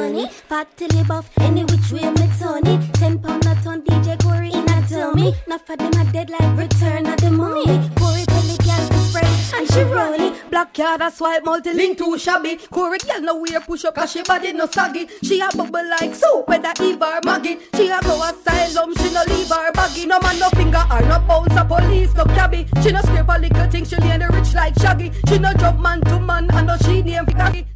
money. Fat till he buff, any which way me turn it. 10 pound a ton, DJ Corey in a tummy. Enough of them are dead like Return of the Mummy. Corey tell the girl to spread and she roll it. Black card a swipe, multi-link too shabby. Corey girl no wear push up cause she body no saggy. She a bubble like soup, whether Eve or Maggie. She a go asylum, she no leave her baggy. No man no finger or no bounce a police no cabby. She no scrape a little thing, she lay the rich like Shaggy. She no jump man to man and no she name Faggy.